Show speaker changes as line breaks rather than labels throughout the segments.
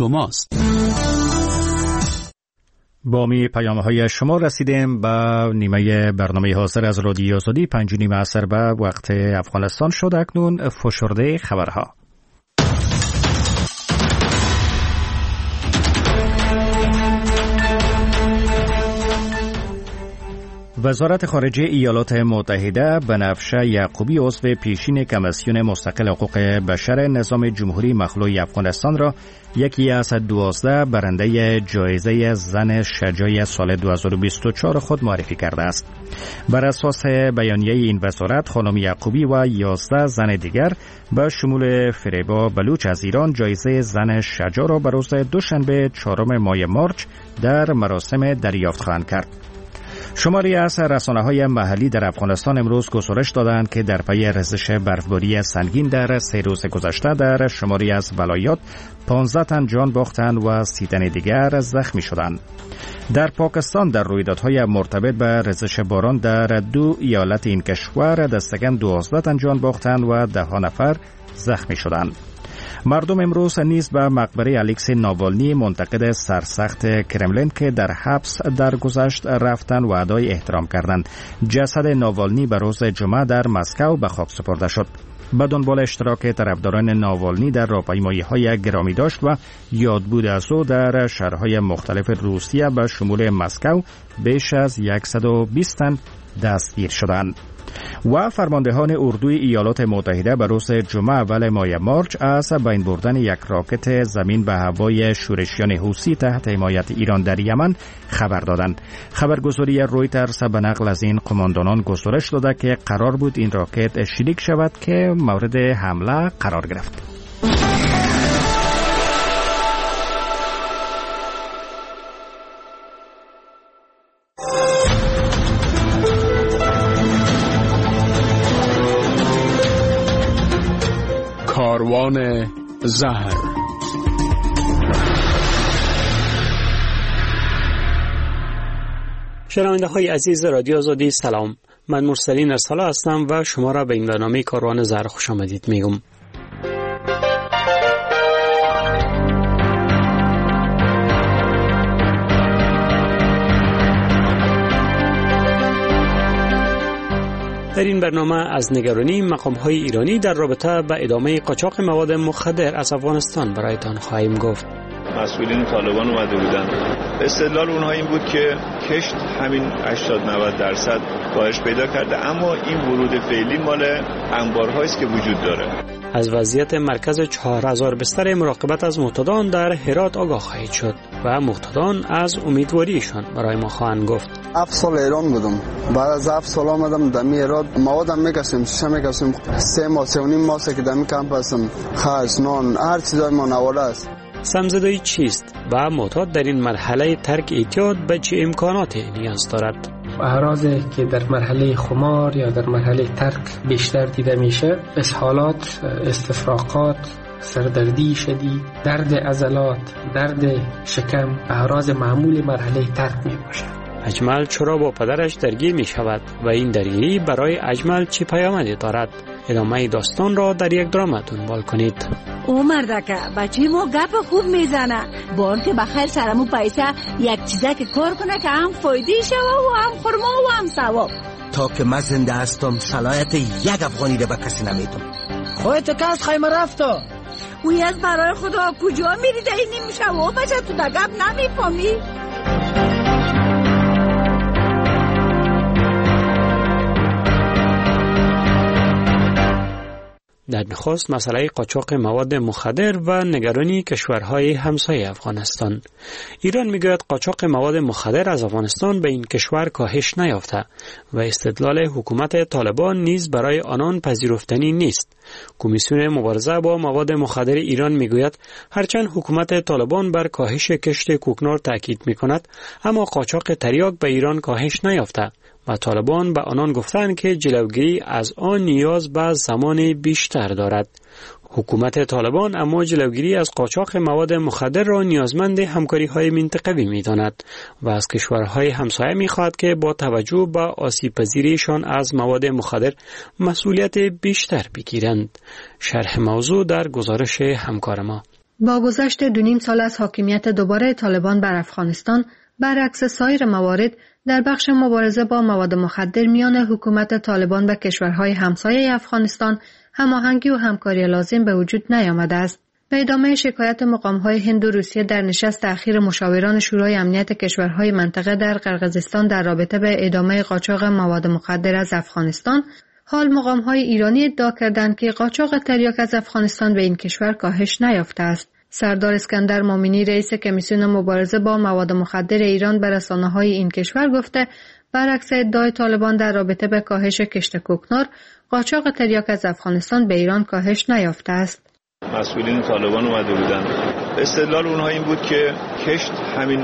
شماست.
با پیام‌های شما رسیدیم به نیمه برنامه حاضر از رادیو آزادی 5:30 عصر به وقت افغانستان شد. اکنون فشرده خبرها. وزارت خارجه ایالات متحده بنفشه یعقوبی عضو پیشین کمیسیون مستقل حقوق بشر نظام جمهوری مخلوع افغانستان را یکی از 12 برنده جایزه زن شجاع سال 2024 خود معرفی کرده است. بر اساس بیانیه این وزارت خانم یعقوبی و 11 زن دیگر به شمول فریبا بلوچ از ایران جایزه زن شجاع را به روز دوشنبه 4 ماه مارچ در مراسم دریافت خواهند کرد. شماری از رسانه‌های محلی در افغانستان امروز گزارش دادند که در پی ریزش برفباری سنگین در 3 روز گذشته در شماری از ولایات 15 تن جان باختند و 30 تن دیگر زخمی شدند. در پاکستان در رویدادهای مرتبط به ریزش باران در 2 ایالت این کشور دستکم 12 تن جان باختند و 10 نفر زخمی شدند. مردم امروز نیز به مقبره الکسی ناوالنی منتقد سرسخت کرملین که در حبس درگذشت رفتند و ادای احترام کردند. جسد ناوالنی به روز جمعه در مسکو به خاک سپرده شد. به دنبال اشتراک طرفداران ناوالنی در راهپیمایی‌های گرامی داشت و یادبود از او در شهرهای مختلف روسیه به شمول مسکو بیش از 120 تن دستگیر شدند. و فرماندهان اردوی ایالات متحده به روز جمعه اول ماه مارچ از بین بردن یک راکت زمین به هوای شورشیان حوثی تحت حمایت ایران در یمن خبر دادند. خبرگزاری رویترز به نقل از این قماندانان گزارش داده که قرار بود این راکت شلیک شود که مورد حمله قرار گرفت.
کاروان زهر.
شنونده های عزیز رادیو آزادی سلام، من مرسلین ارسالا هستم و شما را به این برنامه کاروان زهر خوش آمدید میگم. در این برنامه از نگرانی مقام‌های ایرانی در رابطه با ادامه قاچاق مواد مخدر از افغانستان برایتان خواهیم گفت.
مسئولین طالبان اومده بودن. استدلال اونها این بود که کشت همین 80-90% کاهش پیدا کرده، اما این ورود فعلی مال انبارهایی است که وجود داره.
از وضعیت مرکز 4000 بستر مراقبت از معتادان در هرات آگاه خواهید شد و معتادان از امیدواریشان برای ما خواهند گفت.
7 سال ایران بودم، بعد از 7 سال آمدم دمی هرات، موادم میکشیم، شیشه میکشیم، 3 ماه 3.5 ماه که دمی کمپ هستم، خرج، نان، هر چیزای ما نواله است.
سمزدایی چیست و معتاد در این مرحله ترک اعتیاد به چه امکاناتی نیاز دارد؟
اعراضی که در مرحله خمار یا در مرحله ترک بیشتر دیده میشه، اسهالات، استفراغات، سردردی شدید، درد عضلات، درد شکم، اعراض معمول مرحله ترک می باشد.
اجمل چرا با پدرش درگیر می شود و این درگیری برای اجمل چه پیامدی دارد؟ ادامه داستان را در یک درام دنبال کنید.
او مردکه بچه ما گپ خوب میزنه، بار که بخیر سرمو پیسه یک چیزه که کار کنه که هم فایده شوه و هم خرما و هم ثواب.
تا که من زنده هستم صلاحیت یک افغانی را به کسی نمیدم.
خودت که از خیمه رفتا
اوی از برای خدا کجا میری ده این نمیشه و بچه تو دگب نمیفهمی؟
در نخست مسئله قاچاق مواد مخدر و نگرانی کشورهای همسایه افغانستان. ایران میگوید قاچاق مواد مخدر از افغانستان به این کشور کاهش نیافته و استدلال حکومت طالبان نیز برای آنان پذیرفتنی نیست. کمیسیون مبارزه با مواد مخدر ایران میگوید هرچند حکومت طالبان بر کاهش کشت کوکنار تاکید میکند، اما قاچاق تریاک به ایران کاهش نیافته و طالبان به آنان گفتند که جلوگیری از آن نیاز به زمان بیشتر دارد. حکومت طالبان اما جلوگیری از قاچاق مواد مخدر را نیازمند همکاری‌های منطقوی می‌داند و از کشورهای همسایه می‌خواهد که با توجه به آسیب‌پذیریشان از مواد مخدر مسئولیت بیشتر بگیرند. شرح موضوع در گزارش همکار ما.
با گذشت 2.5 سال از حاکمیت دوباره طالبان بر افغانستان، برعکس سایر موارد در بخش مبارزه با مواد مخدر میان حکومت طالبان و کشورهای همسایه افغانستان هماهنگی و همکاری لازم به وجود نیامده است. به ادامه شکایت مقام‌های هند و روسیه در نشست اخیر مشاوران شورای امنیت کشورهای منطقه در قرقیزستان در رابطه به ادامه قاچاق مواد مخدر از افغانستان، حال مقام‌های ایرانی ادعا کردند که قاچاق تریاک از افغانستان به این کشور کاهش نیافته است. سردار اسکندر مومنی رئیس کمیسیون مبارزه با مواد مخدر ایران به رسانه‌های این کشور گفته برعکس ادعای طالبان در رابطه به کاهش کشت کوکنار، قاچاق تریاک از افغانستان به ایران کاهش نیافته است.
مسئولین طالبان اومده بودن، استدلال اونها این بود که کشت همین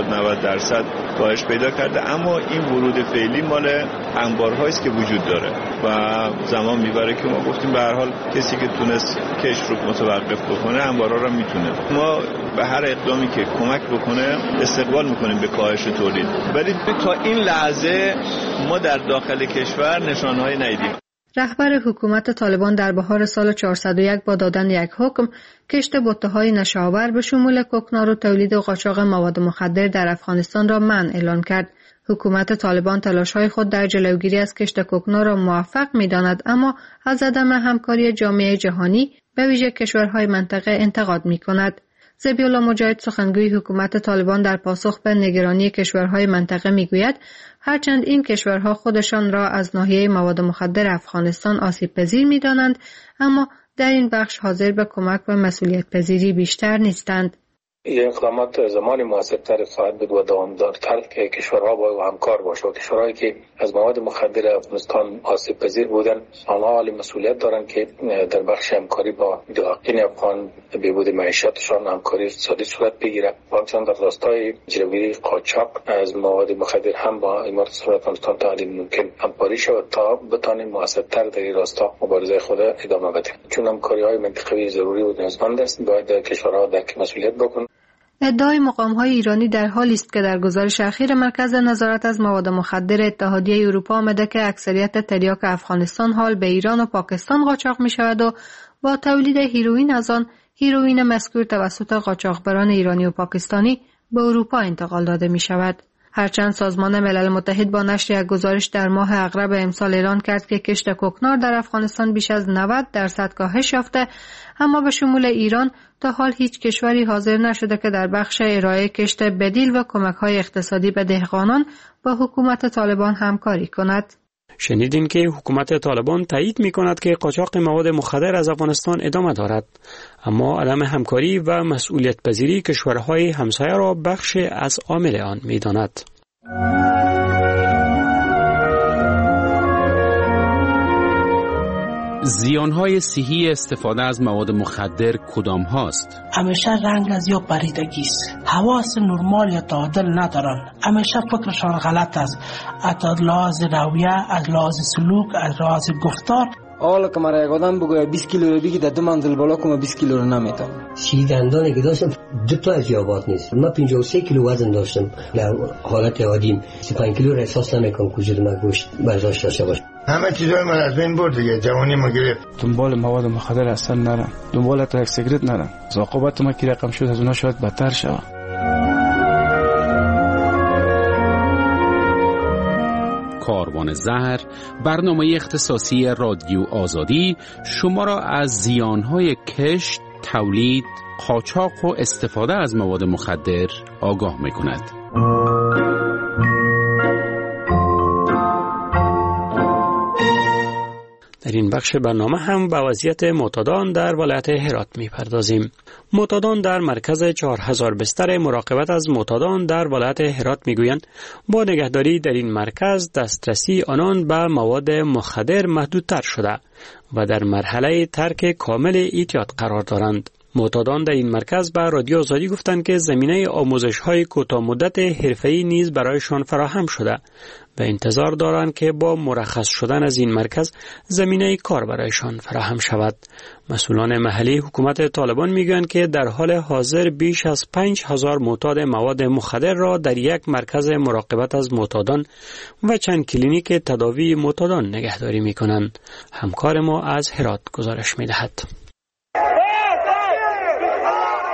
80-90% کاهش پیدا کرده، اما این ورود فعلی مال انبارهایی است که وجود داره و زمان میبره که ما گفتیم به هر حال کسی که تونست کشت رو متوقف بکنه انبارها رو میتونه. ما به هر اقدامی که کمک بکنه استقبال میکنیم به کاهش تولید، ولی تا این لحظه ما در داخل کشور نشانه‌هایی ندیدیم.
رهبر حکومت طالبان در بهار سال 401 با دادن یک حکم کشت بته‌های نشه‌آور به شمول کوکنار و تولید و قاچاق مواد مخدر در افغانستان را منع اعلان کرد. حکومت طالبان تلاش‌های خود در جلوگیری از کشت کوکنار را موفق می‌داند، اما از عدم همکاری جامعه جهانی به ویژه کشورهای منطقه انتقاد می‌کند. ذبیح‌الله مجاهد سخنگوی حکومت طالبان در پاسخ به نگرانی کشورهای منطقه میگوید هرچند این کشورها خودشان را از ناحیه مواد مخدر افغانستان آسیب پذیر می‌دانند، اما در این بخش حاضر به کمک و مسئولیت پذیری بیشتر نیستند.
این اقدامات زمانی موثرتر خواهد بود و دوامدارتر که کشورها با همکار باشند. کشورهایی که از مواد مخدر افغانستان آسیب پذیر بودند آنها حالی مسئولیت دارند که در بخش همکاری با دهقان افغان بهبود معیشتشان همکاری اقتصادی صورت بگیرد. همچنین در راستای جلوگیری قاچاق از مواد مخدر هم با امارات اسلامی افغانستان تا حد ممکن همکاری شود تا بتوانیم موثرتر در این راستا مبارزه خود ادامه بدیم. چون همکاری‌های منطقوی ضروری و نیازمند است، باید کشورها درک مسئولیت بکنند.
ادعای مقام‌های ایرانی در حالی است که در گزارش اخیر مرکز نظارت از مواد مخدر اتحادیه اروپا آمده که اکثریت تریاک افغانستان حال به ایران و پاکستان قاچاق می‌شود و با تولید هیروئین از آن هیروئین مذکور توسط قاچاقبران ایرانی و پاکستانی به اروپا انتقال داده می‌شود. هرچند سازمان ملل متحد با نشر یک گزارش در ماه اغرب امسال اعلان کرد که کشت کوکنار در افغانستان بیش از 90% کاهش یافته، اما به شمول ایران تا حال هیچ کشوری حاضر نشده که در بخش ارائه کشت بدیل و کمک‌های اقتصادی به دهقانان با حکومت طالبان همکاری کند.
شنیدین که حکومت طالبان تایید می‌کند که قاچاق مواد مخدر از افغانستان ادامه دارد، اما عدم همکاری و مسئولیت پذیری کشورهای همسایه را بخش از عامل آن می‌داند.
زیانهای صحی استفاده از مواد مخدر کدام هاست؟
همیشه رنگ از یا پریدگی است. حواس نرمال یا تعادل ندارن. همیشه فکرشان غلط است. از لحاظ رویه، از لحاظ سلوک، از لحاظ گفتار.
حالا که مرا یک آدم بگوید 20 کیلو رو بگی در 2 منزل بالا کنم 20 کیلو رو نمیتونم.
دندانی که داشتم 2 تا از یابات نیست. من 53 کیلو وزن داشتم. در حالت عادیم 35 کیلو را احساس نمیکنم وجود من گوشت برداشت داشته باشه.
همه چیزای من از بین برد دیگه، جوانی ما گرفت.
دنبال مواد مخدر اصلا نرم، دنبال ترک سیگرت نرم. عاقبت ما که رقم شد از اونها شاید بدتر شود.
کاروان زهر، برنامه اختصاصی رادیو آزادی شما را از زیانهای کشت، تولید، قاچاق و استفاده از مواد مخدر آگاه می‌کند.
در این بخش برنامه هم به وضعیت معتادان در ولایت هرات می‌پردازیم. معتادان در مرکز 4000 بستر مراقبت از معتادان در ولایت هرات می‌گویند با نگهداری در این مرکز دسترسی آنان به مواد مخدر محدودتر شده و در مرحله ترک کامل اعتیاد قرار دارند. معتادان در این مرکز به رادیو آزادی گفتند که زمینه آموزش‌های کوتاه مدت حرفه‌ای نیز برایشان فراهم شده و انتظار دارند که با مرخص شدن از این مرکز زمینه کار برایشان فراهم شود. مسئولان محلی حکومت طالبان میگویند که در حال حاضر بیش از 5000 معتاد مواد مخدر را در یک مرکز مراقبت از معتادان و چند کلینیک تداوی معتادان نگهداری میکنند. همکار ما از هرات گزارش میدهد.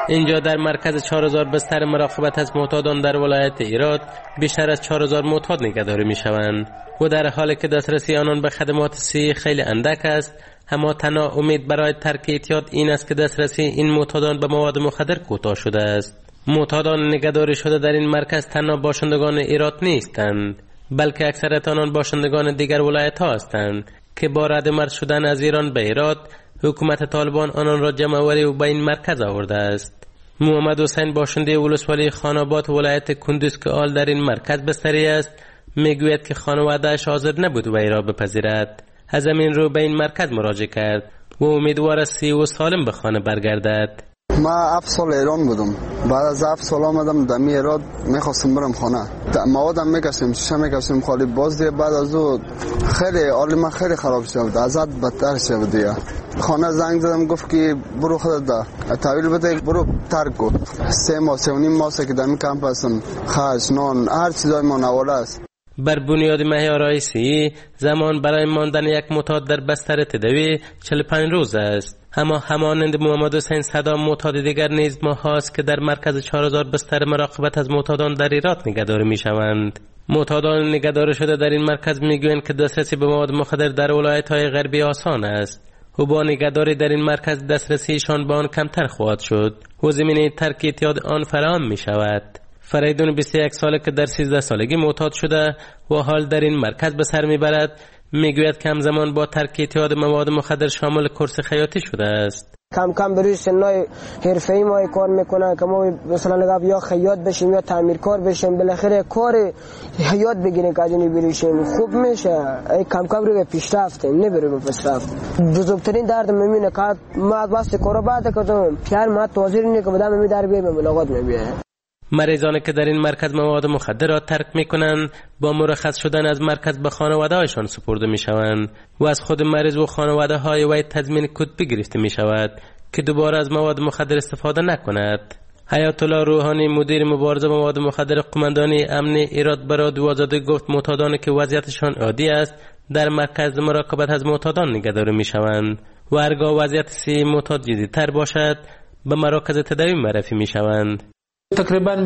اینجا در مرکز 4000 بستر مراقبت از معتادان در ولایت ایراد بیشتر از 4000 معتاد نگهداری می شوند و در حالی که دسترسی آنان به خدمات صحی خیلی اندک است، اما تنها امید برای ترک اعتیاد این است که دسترسی این معتادان به مواد مخدر کوتاه شده است. معتادان نگهداری شده در این مرکز تنها باشندگان ایراد نیستند، بلکه اکثریت آنان باشندگان دیگر ولایت ها هستند که با ردمرد شدن از ایران به ایراد حکومت طالبان آنان را جمع‌آوری و به این مرکز آورده است. محمد حسین باشنده ولسوالی خاناباد ولایت کندوز که حال در این مرکز بستری است میگوید که خانواده‌اش حاضر نبود وی را بپذیرد. از همین رو به این مرکز مراجعه کرد و امیدوار است و سالم به خانه برگردد.
ما 7 سال ایران بودم، بعد از 7 سال آمدم دمی ایراد میخواستم برم خانه، موادم میکشیم شیشه میکشیم خالی باز دیگه بعد از او خیلی حال من خیلی خراب شد، ازت بدتر شد دیگه. خانه زنگ زدم گفت که برو خودت ده تحویل بده برو ترک کن. 3 ماه 3.5 ماه که دمی کمپ هستم، خرج نان هر چیزای ما نواله است.
بر بنیاد مهیا رئیسی زمان برای ماندن یک معتاد در بستر تداوی 45 روز است، اما همانند محمد حسین صدام معتاد دیگر نیز ماهاست که در مرکز 4000 بستر مراقبت از معتادان در ایراد نگهداری می شوند. معتادان نگهداری شده در این مرکز میگویند که دسترسی به مواد مخدر در ولایت‌های غربی آسان است و با نگهداری در این مرکز دسترسیشان به آن کمتر خواهد شد و زمینه ترک اعتیاد آن فراهم می شود. فریدون 21 ساله که در 13 سالگی معتاد شده و حال در این مرکز به سر میبرد میگوید که همزمان با ترک اعتیاد مواد مخدر شامل کورس خیاطی شده است.
کم کم بروی سنای حرفه‌ای ما کار میکنه که ما مثلا لگا یا خیاط بشیم یا تعمیرکار بشیم، بالاخره کار حیات بگیریم که اجنی بریشیم خوب میشه. کم کم رو به پیشرفت نمیره به پیشرفت. بزرگترین درد میمونه که ما واسه کارو بعد کردم پیار ما توزیر نی که بدم می در بیام ملاقات میبینه.
مریضانی که در این مرکز مواد مخدر را ترک میکنند با مرخص شدن از مرکز به خانواده هایشان سپرده میشوند و از خود مریض و خانواده های وی تضمین کتبی گرفته می شود که دوباره از مواد مخدر استفاده نکند. حیات الله روحانی مدیر مبارزه با مواد مخدر قماندانی امن ایراد برای 12 گفت معتادانی که وضعیتشان عادی است در مرکز مراقبت از معتادان نگهداری میشوند و هرگاه وضعیت صحی معتاد جدی‌تر باشد به مراکز تداوی معرفی میشوند.
تقریبا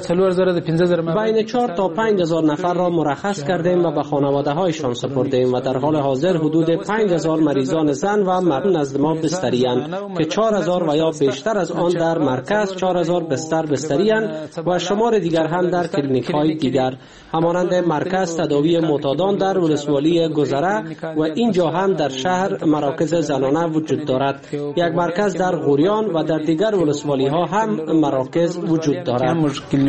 بین 4 تا 5000 نفر را مرخص کردیم و به خانواده هایشان سپردیم و در حال حاضر حدود 5000 مریضان زن و مرد نزد ما بستری‌اند که 4000 و یا بیشتر از آن در مرکز 4000 بستر بستری‌اند و شمار دیگر هم در کلینیک های دیگر همانند مرکز تداوی معتادان در ولسوالی گذره و اینجا هم در شهر مراکز زنانه وجود دارد. یک مرکز در غوریان و در دیگر ولسوالی ها هم مراکز وجود دارد.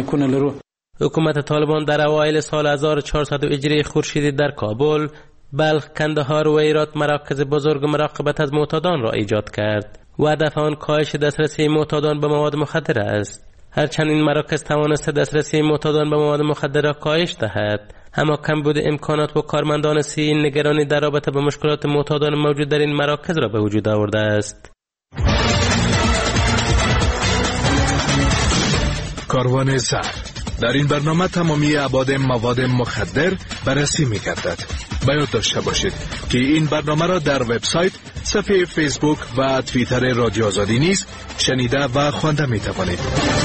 حکومت طالبان در اوایل سال 1400 هجری خورشیدی در کابل، بلخ، کندهار و هرات مراکز بزرگ مراقبت از معتادان را ایجاد کرد و هدف آن کاهش دسترسی معتادان به مواد مخدر است. هرچند این مراکز توانسته دسترسی معتادان به مواد مخدر را کاهش دهد، اما کمبود امکانات و کارمندان صحی نگرانی در رابطه با مشکلات معتادان موجود در این مراکز را به وجود آورده است.
کاروان زهر در این برنامه تمامی ابعاد مواد مخدر بررسی می‌گردد. باید داشته باشید که این برنامه را در وبسایت، صفحه فیسبوک و توییتر رادیو آزادی نیز شنیده و خوانده می‌توانید.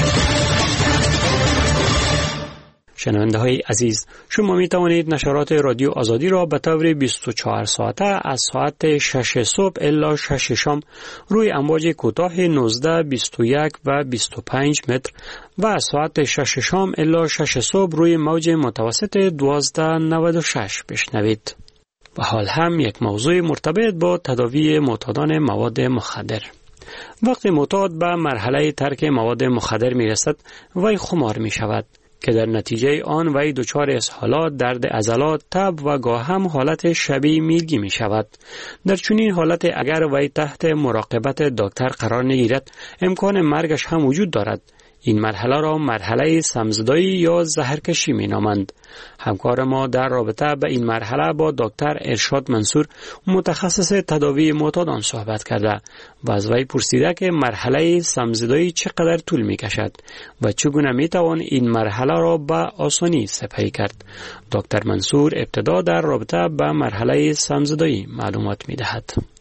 شنونده های عزیز، شما می توانید نشرات رادیو آزادی را به طور 24 ساعته از ساعت 6 صبح الی 6 شام روی امواج کوتاه 19, 21 و 25 متر و از ساعت 6 شام الی 6 صبح روی موج متوسط 1296 بشنوید. و حال هم یک موضوع مرتبط با تداوی معتادان مواد مخدر. وقتی معتاد به مرحله ترک مواد مخدر می رسد، وی خمار می شود که در نتیجه آن وی دچار اسهالات، درد عضلات، تب و گاه هم حالت شبیه میلگی می شود. در چنین حالت اگر وی تحت مراقبت دکتر قرار نگیرد، امکان مرگش هم وجود دارد. این مرحله را مرحله سمزدایی یا زهرکشی می نامند. همکار ما در رابطه به این مرحله با دکتر ارشاد منصور، متخصص تداوی معتادان صحبت کرده و از وی پرسیده که مرحله سمزدایی چقدر طول می کشد و چگونه می توان این مرحله را به آسانی سپری کرد. دکتر منصور ابتدا در رابطه به مرحله سمزدایی معلومات می دهد.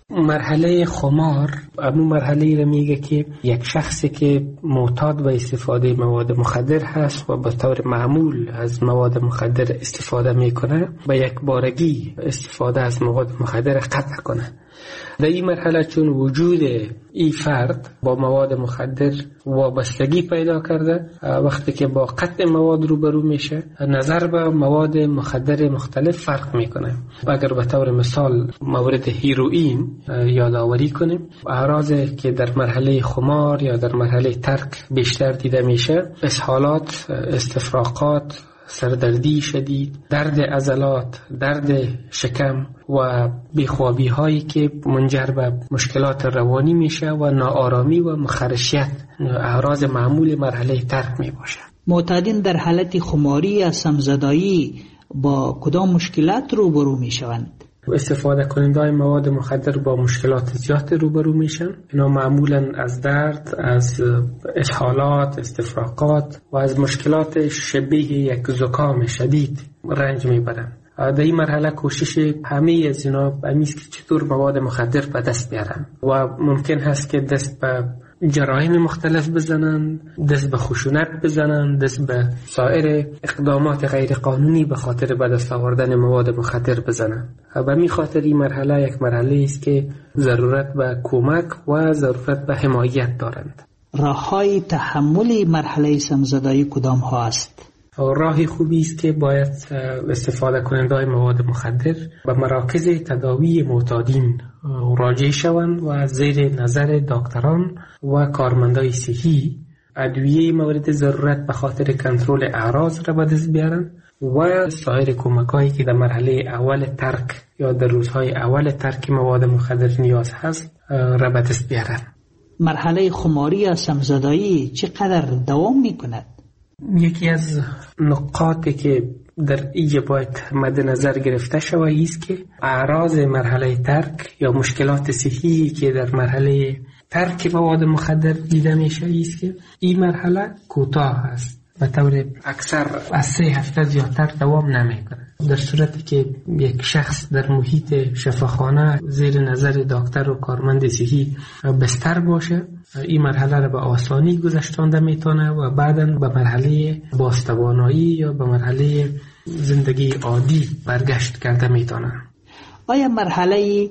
مرحله خمار همون مرحله رو میگه که یک شخصی که معتاد به استفاده مواد مخدر هست و به طور معمول از مواد مخدر استفاده میکنه به یک بارگی استفاده از مواد مخدر قطع کنه. در این مرحله چون وجود این فرد با مواد مخدر وابستگی پیدا کرده، وقتی که با قطع مواد روبرو میشه نظر به مواد مخدر مختلف فرق میکنه. اگر به طور مثال مورد هیروئین یادآوری کنیم، اعراضی که در مرحله خمار یا در مرحله ترک بیشتر دیده میشه اسهالات، استفراغات، سردردی شدید، درد عضلات، درد شکم و بیخوابی هایی که منجر به مشکلات روانی میشه و ناآرامی و مخرشیت اعراض معمول مرحله ترک می باشه.
معتادین در حالت خماری یا سمزدایی با کدام مشکلات روبرو می شوند؟
استفاده کننده مواد مخدر با مشکلات زیاد روبرو میشن. اینا معمولا از درد، از اسهالات، استفراغات و از مشکلات شبیه یک زکام شدید رنج میبرن. در این مرحله کوشش همه از اینا است که چطور مواد مخدر به دست بیارن و ممکن هست که دست به جرایم مختلف بزنن، دست به خشونت بزنن، دست به سایر اقدامات غیر قانونی به خاطر به دست آوردن مواد مخدر بزنن. به می خاطر این مرحله یک مرحله است که ضرورت به کمک و ضرورت به حمایت دارند.
راه‌های تحمل مرحله سمزدایی کدام ها است؟
راهی خوبی است که باید استفاده کننده مواد مخدر به مراکز تداوی معتادین راجع شوند و زیر نظر دکتران و کارمندای صحی ادویه مورد ضرورت به خاطر کنترل اعراض را به دست بیارن و سایر کمکایی که در مرحله اول ترک یا در روزهای اول ترک مواد مخدر نیاز هست را به دست بیارن.
مرحله خماری یا سمزدایی چقدر دوام می کند؟
یکی از نقاطی که در اینجا باید مد نظر گرفته شود است که اعراض مرحله ترک یا مشکلات صحی که در مرحله ترک مواد مخدر دیده میشه است که این مرحله کوتاه است. به طور اکثر از 3 هفته زیادتر دوام نمیکنه. در صورتی که یک شخص در محیط شفاخانه زیر نظر دکتر و کارمند صحی بستر باشه، این مرحله را به آسانی گذشتانده میتونه و بعداً به مرحله بازتوانایی یا به مرحله زندگی عادی برگشت کرده میتونه.
آیا مرحله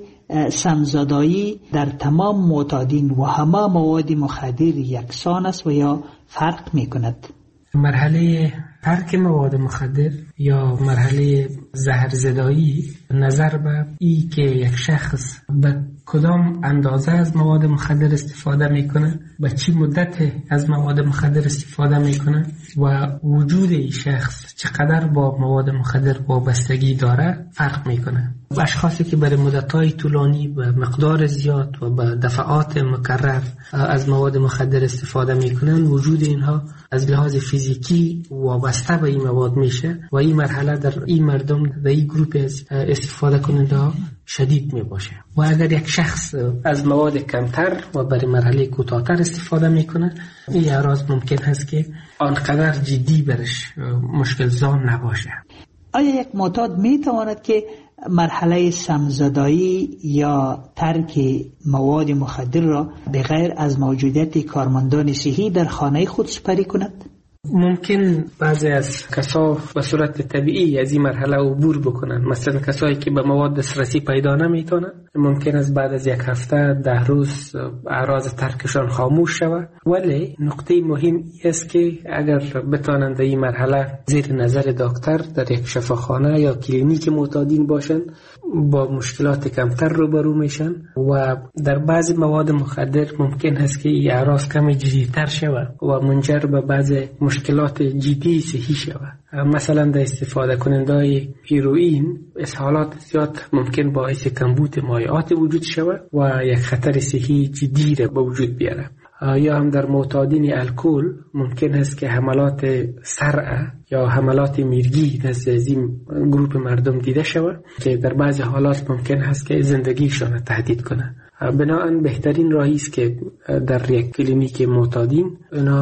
سمزدایی در تمام معتادین و همه مواد مخدر یکسان است و یا فرق میکند؟
مرحله ترک مواد مخدر یا مرحله زهرزدایی نظر به ای که یک شخص به کدام اندازه از مواد مخدر استفاده میکنه، به چی مدت از مواد مخدر استفاده میکنه و وجود این شخص چقدر با مواد مخدر وابستگی داره فرق میکنه. اشخاصی که برای مدت‌های طولانی به مقدار زیاد و به دفعات مکرر از مواد مخدر استفاده میکنن، وجود اینها از لحاظ فیزیکی وابسته به این مواد میشه و این مرحله در این مردم در این گروه از استفاده کننده ها شدید می باشه. و اگر یک شخص از مواد کمتر و برای مرحله کوتاه‌تر استفاده میکنه، این اعراض ممکن هست که آنقدر جدی برش مشکل زا نباشه.
آیا یک معتاد می تواند که مرحله سمزدایی یا ترک مواد مخدر را بغیر از موجودیت کارمندان صحی در خانه خود سپری کند؟
ممکن بعضی از کسا به صورت طبیعی از این مرحله عبور بکنن. مثلا کسایی که به مواد دسترسی پیدا نمیتونن، ممکن است بعد از 1 هفته 10 روز اعراض ترکشان خاموش شود. ولی نقطه مهم است که اگر بتونن در این مرحله زیر نظر دکتر در یک شفاخانه یا کلینیک معتادین باشن، با مشکلات کمتر روبرو میشن و در بعضی مواد مخدر ممکن است که این اعراض کم جدی‌تر شود و منجر به بعضی مشکلات جدی صحی شود. مثلا در استفاده کننده هیروئین اسهالات زیاد ممکن باعث کمبود مایعات وجود شود و یک خطر صحی جدی را به وجود بیاره. یا هم در معتادین الکل ممکن است که حملات صرع یا حملات میرگی نزد این گروه مردم دیده شود که در بعضی حالات ممکن است که زندگیشان تهدید کنه. بنابراین بهترین راهی است که در یک کلینیک معتادین اینا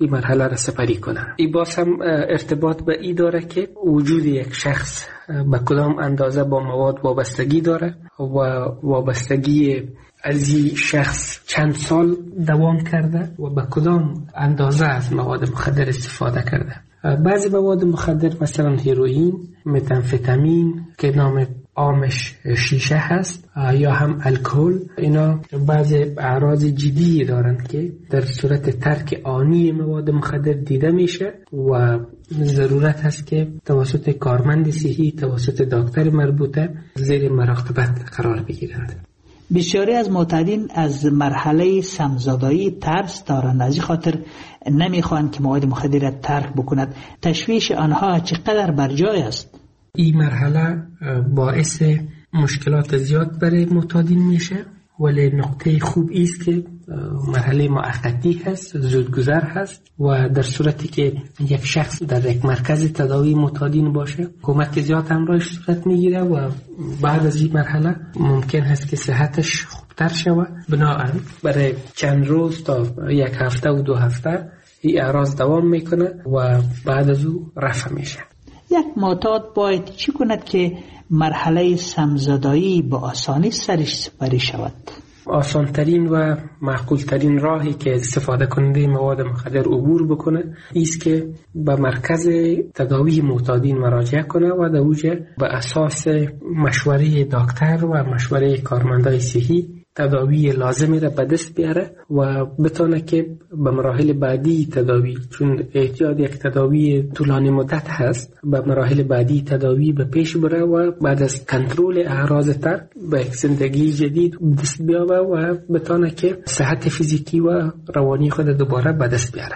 این مرحله را سپری کنه. این باز هم ارتباط به این داره که وجود یک شخص به کدام اندازه با مواد وابستگی داره و وابستگی از این شخص چند سال دوام کرده و به کدام اندازه از مواد مخدر استفاده کرده. بعضی مواد مخدر مثلا هیروئین، متامفتامین که نام عامش شیشه هست یا هم الکل، اینا بعضی اعراض جدی دارند که در صورت ترک آنی مواد مخدر دیده میشه و ضرورت هست که توسط کارمند صحی، توسط دکتر مربوطه زیر مراقبت قرار بگیرند.
بسیاری از معتادین از مرحله سمزدایی ترس دارند، از این خاطر نمیخواهند که مواد مخدر را ترک بکند. تشویش آنها چقدر بر جای است؟
این مرحله باعث مشکلات زیاد برای معتادین میشه، ولی نقطه خوب است که مرحله موقتی هست، زودگذر هست و در صورتی که یک شخص در یک مرکز تداوی معتادین باشه کمک زیاد همراهش صورت میگیره و بعد از این مرحله ممکن هست که صحتش خوبتر شود. بنابراین برای چند روز تا یک هفته و 2 هفته این اعراض دوام میکنه و بعد از او رفع میشه.
یک معتاد باید چی کند که مرحله سمزدایی با آسانی سرش سپری شود؟
آسانترین و معقولترین راهی که استفاده کننده مواد مخدر عبور بکنه ایست که به مرکز تداوی معتادین مراجعه کنه و در اوجه به اساس مشوره دکتر و مشوره کارمندای صحی تداوی لازمی را به دست بیاره و بتونه که به مراحل بعدی تداوی، چون احتیاج یک تداوی طولانی مدت هست، به مراحل بعدی تداوی به پیش بره و بعد از کنترل اعراض ترک به یک زندگی جدید دست بیاره و بتونه که صحت فیزیکی و روانی خود دوباره به دست بیاره.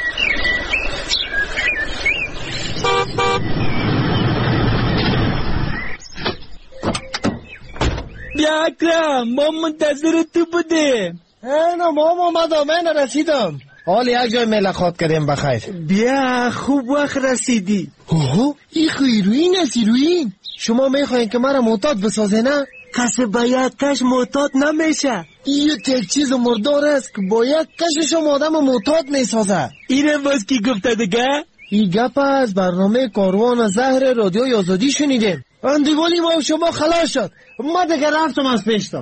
بیا اکرم، ما منتظر تو بودیم.
نه مام آمدم، من رسیدم. حال یک جای ملاقات کردیم بخیر.
بیا خوب وقت رسیدی.
اوه این هیروئین است. هیروئین شما میخواین که مرا معتاد بسازه نه؟
کسی با یک کش معتاد نمیشه.
این یک چیز مردار است که با یک کشش آدم معتاد میسازه.
اینه باز کی گفته دیگه؟
این گپ از برنامه کاروان زهر رادیوی آزادی شنیدیم. اندیوالی ما شما خلاص شد. ما دیگه رفتم از پیشتا.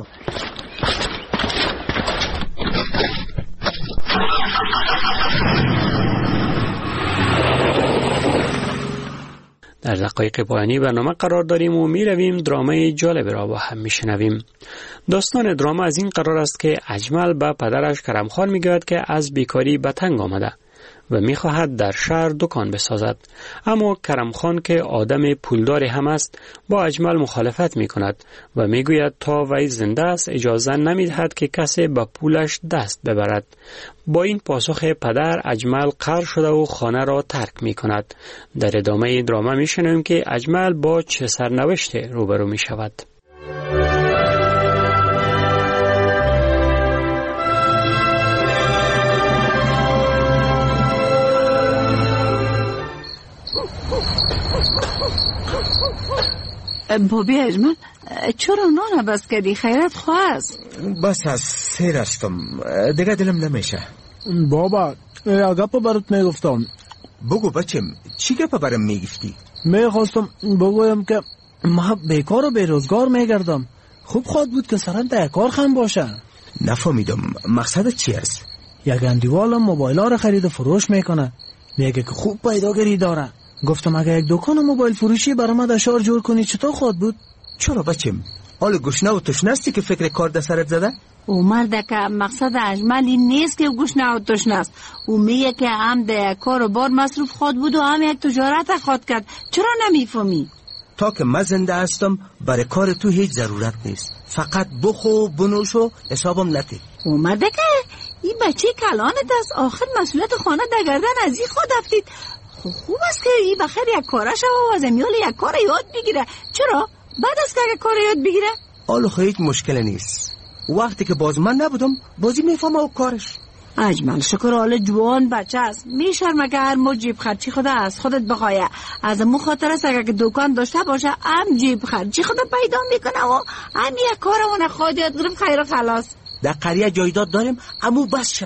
در دقایق پایانی برنامه قرار داریم و می رویم درامه جالب را با هم می شنویم. داستان دراما از این قرار است که اجمل به پدرش کرمخان می گوید که از بیکاری به تنگ آمده و می خواهد در شهر دکان بسازد، اما کرمخان که آدم پولداری هم است با اجمل مخالفت می کند و می گوید تا وی زنده است اجازه نمی دهد که کسی به پولش دست ببرد. با این پاسخ پدر اجمل قهر شده و خانه را ترک می کند. در ادامه دراما می شنویم که اجمل با چه سرنوشت روبرو می شود.
بابی اجمل چرا نان بس کردی؟ خیرت خواست؟
بس از سیر هستم دیگه دلم نمیشه.
بابا یا گپ برات میگفتم.
بگو بچم چی گپ برام میگفتی؟
میخواستم بگویم که ما بیکار و بیروزگار میگردم. خوب خواهد بود که سرم در کار خم باشه.
نفهمیدم مقصدت چی است؟
یک اندیوال موبایل ها را خرید و فروش میکنه، میگه که خوب پیداگیری داره. گفتم اگه یک دکان موبایل فروشی برام در شهر جور کنی چطور خواهد بود؟
چرا بچم؟ حال گشنه و تشنستی که فکر کار در سرت زده؟
او مرده که مقصد اجمل این نیست که گشنه و تشنست. او میگه که هم در کار و بار مصروف خود بود و هم یک تجارت خود کرد. چرا نمیفهمی؟
تا که من زنده هستم برای کار تو هیچ ضرورت نیست. فقط بخو بنوش و حسابم نتی.
او مرده که این بچه کلانت است. آخر مسئولیت خانه در گردن از این خود افتید. خوب است که این بخیر یک کاره شو و از امیال یک کار یاد بگیره. چرا؟ بعد از که یک کار یاد بگیره؟
حالا هیچ مشکل نیست. وقتی که باز من نبودم بازی میفهمه و کارش.
اجمل شکر حال جوان بچه است. میشرمه که هر مو جیب خرچی خود از خودت بخواه. از مو خاطر است اگر که دکان داشته باشه هم جیب خرچی خود پیدا میکنه و هم یک کارمون خود یاد گرفت خیر و خلاص.
در قریه جایداد داریم امو بس شد.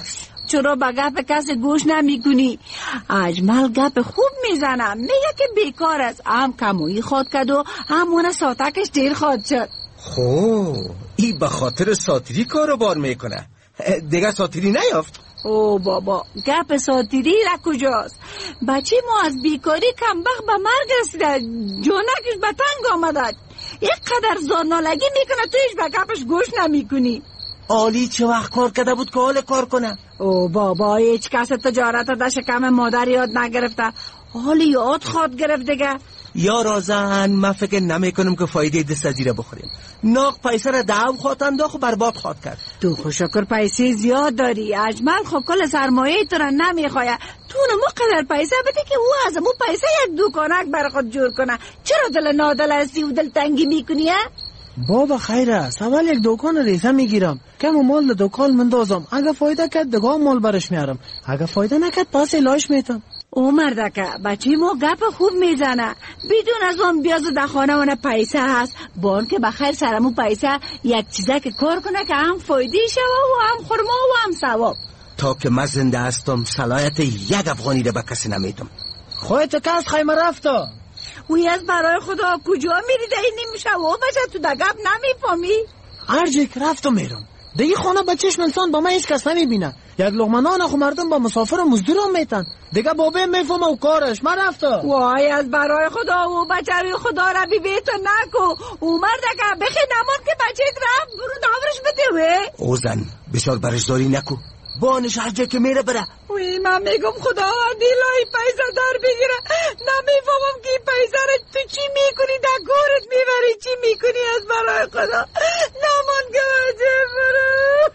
چرا به گپ کسی گوش نمیکنی؟ اجمل گپ خوب میزنه، میگه که بیکار است، هم کمویی خواد کرد و همونه ساتکش دیر خواد شد.
خو ای به خاطر ساتیری کارو بار میکنه، دیگه ساتیری نیافت.
او بابا گپ ساتیری را کجاست؟ بچه ما از بیکاری کمبخت به مرگ رسیده، جونکش به تنگ آمده، یک قدر زارنالگی میکنه تویش به گپش گوش نمیکنی.
آلی چه وقت کار کرده بود که حال کار کنه؟
او بابا هیچ کس تجارت در شکم مادر یاد نگرفته، حالی یاد خواد گرفت دیگه.
یا رازن من فکر نمی کنم که فایده دست زیره بخوریم. ناق پیسه را دعو خواد انداخت و برباد خواد کرد.
تو خوشکر پیسه زیاد داری، اجمل خب کل سرمایه تو را نمیخواه، تو نمو قدر پیسه بده که او از مو پیسه یک دوکانک بر خود جور کنه. چرا دل نادل هستی و دل تنگی میکنی؟
بابا خیر است، اول یک دوکان ریزه میگیرم، کم مال دوکان مندازم، اگه فایده کرد دگاه مال برش میارم، اگه فایده نکرد پس الهش میتم.
او مردکه بچه ما گپ خوب میزنه، بدون از اون بیاز در خانه ونه پیسه هست، بان که بخیر سرمو پیسه یک چیزه که کار کنه که هم فایده شوه و هم خورما و هم ثواب.
تا که من زنده هستم صلاحیت یک افغانی رو به کسی نمیدم.
خودت که از خیمه رفتا؟
وی از برای خدا کجا میری ده این نمیشه و بچه تو ده گپ نمیفهمی؟
هر جایی که رفتم میرم ده این خانه به چشم انسان با من هیچ کس نمیبینه، یک لقمه نان خو مردم با مسافر و مزدور هم میتن دیگه، بابه میفهمه و کارش. من رفتا.
وای از برای خدا و بچه روی خدا را بی تو نکو، او مرده که بخی نمان که بچه رفت برو داورش بده.
او زن بسیار برشداری نکو، بانش هر جایی که میره بره.
وی من میگم خدا دیلای پیسه در بگیره، نمیفهمم که پیسه را تو چی میکنی، در گورت میبری چی میکنی؟ از برای خدا نمان که بچه برو.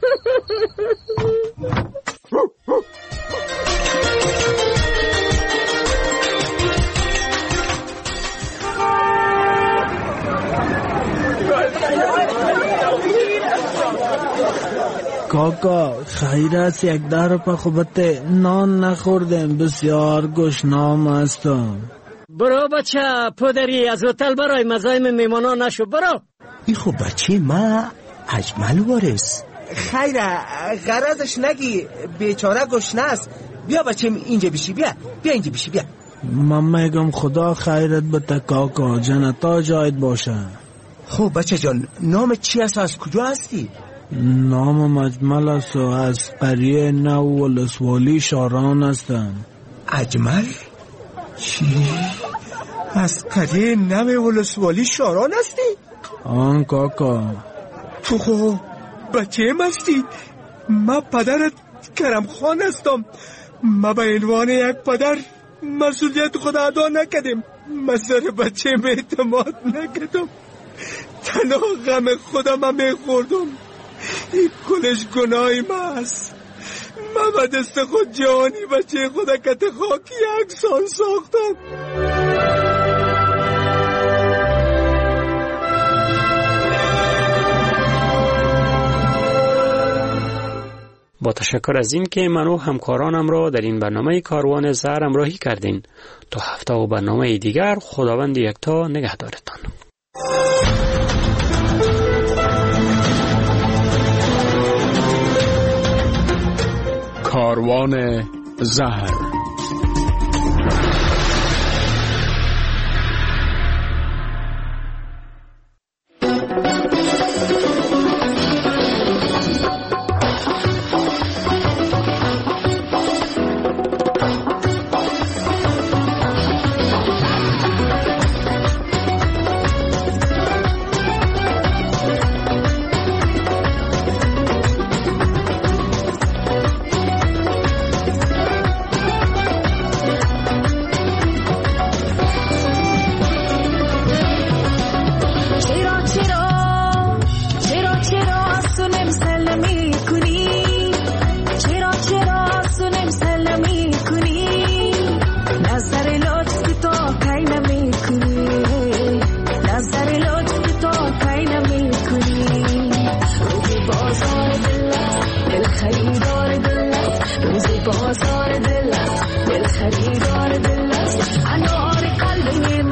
کاکا خیر است، یک در پا خوبته نان نخوردم، بسیار گشنام هستم.
برو بچه پدری از هتل برای مزاحم میمانان نشو، برو.
ای خب بچه ما اجمل وارث. خیره غرضش نگی، بیچاره گشنه است. بیا بچه اینجا بشی، بیا اینجا بشی، بیا.
من میگم خدا خیرت بده کاکا، جنتا جایت باشه.
خب بچه جان نام چی است، از کجا هستی؟
نام اجمل است و از قریه نو ولسوالی شاران هستم.
اجمل؟ چی؟ از قریه نو ولسوالی شاران هستی؟
آن کاکا.
تو خب بچه هستی؟ من پدرت کرم خان هستم. من به عنوان یک پدر مسئولیت خود ادا نکردم، من سر بچه اعتماد نکردم، تنها غم خودم میخوردم. این کلش گناهی من است. من به دست خود جوانی بچه خود کت خاکی اکسان ساختم.
با تشکر از این که من و همکارانم را در این برنامه کاروان زهر همراهی کردین. تا هفته و برنامه دیگر خداوند یکتا نگهدارتان.
کاروان زهر.
بازار دل است، دل خریدار دل است، انار قلب